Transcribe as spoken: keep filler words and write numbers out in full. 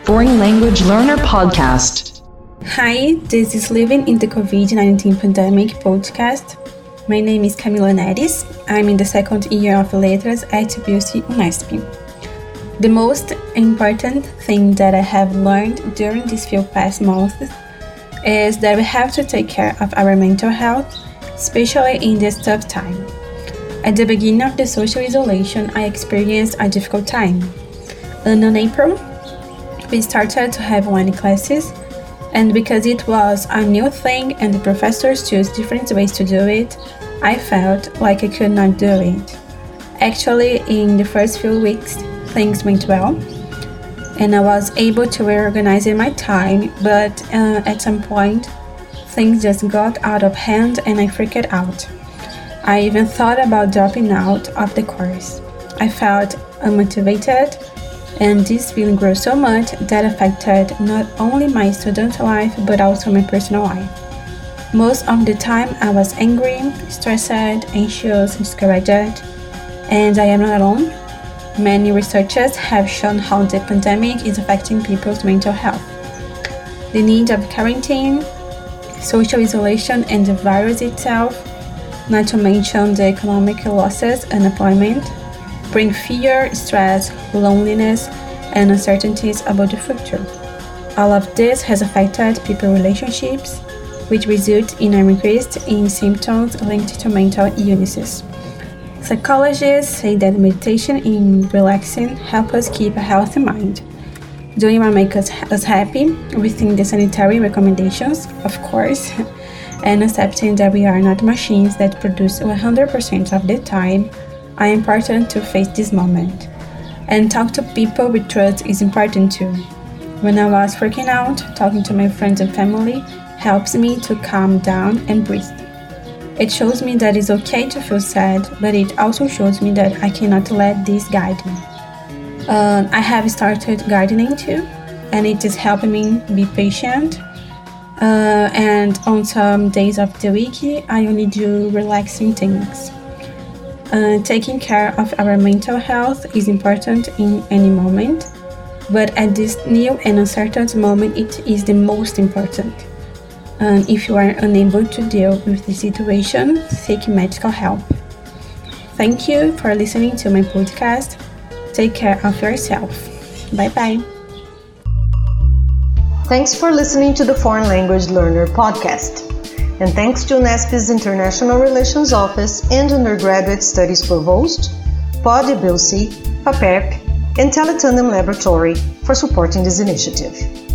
Foreign Language Learner Podcast. Hi, this is Living in the COVID nineteen Pandemic podcast. My name is Camila Neres. I'm in the second year of Letras at U C Unesp. The most important thing that I have learned during these few past months is that we have to take care of our mental health, especially in this tough time. At the beginning of the social isolation, I experienced a difficult time. And in April, we started to have online classes, and because it was a new thing and the professors chose different ways to do it, I felt like I could not do it. Actually, in the first few weeks, things went well, and I was able to reorganize my time, but uh, at some point, things just got out of hand and I freaked out. I even thought about dropping out of the course. I felt unmotivated, and this feeling grew so much that affected not only my student life but also my personal life. Most of the time I was angry, stressed, anxious, discouraged, and I am not alone. Many researchers have shown how the pandemic is affecting people's mental health. The need of quarantine, social isolation, and the virus itself, not to mention the economic losses and unemployment, bring fear, stress, loneliness, and uncertainties about the future. All of this has affected people's relationships, which result in an increase in symptoms linked to mental illnesses. Psychologists say that meditation and relaxing help us keep a healthy mind. Doing what makes us, us happy within the sanitary recommendations, of course, and accepting that we are not machines that produce one hundred percent of the time are important to face this moment. And talk to people we trust is important too. When I was freaking out, talking to my friends and family helps me to calm down and breathe. It shows me that it's okay to feel sad, but it also shows me that I cannot let this guide me. Uh, I have started gardening too, and it is helping me be patient. Uh, and on some days of the week, I only do relaxing things. Uh, taking care of our mental health is important in any moment, but at this new and uncertain moment, it is the most important. And if you are unable to deal with the situation, seek medical help. Thank you for listening to my podcast. Take care of yourself. Bye-bye. Thanks for listening to the Foreign Language Learner podcast. And thanks to Unesp's International Relations Office and Undergraduate Studies Provost, Pod I B L C, PAPERC, and Teletandem Laboratory for supporting this initiative.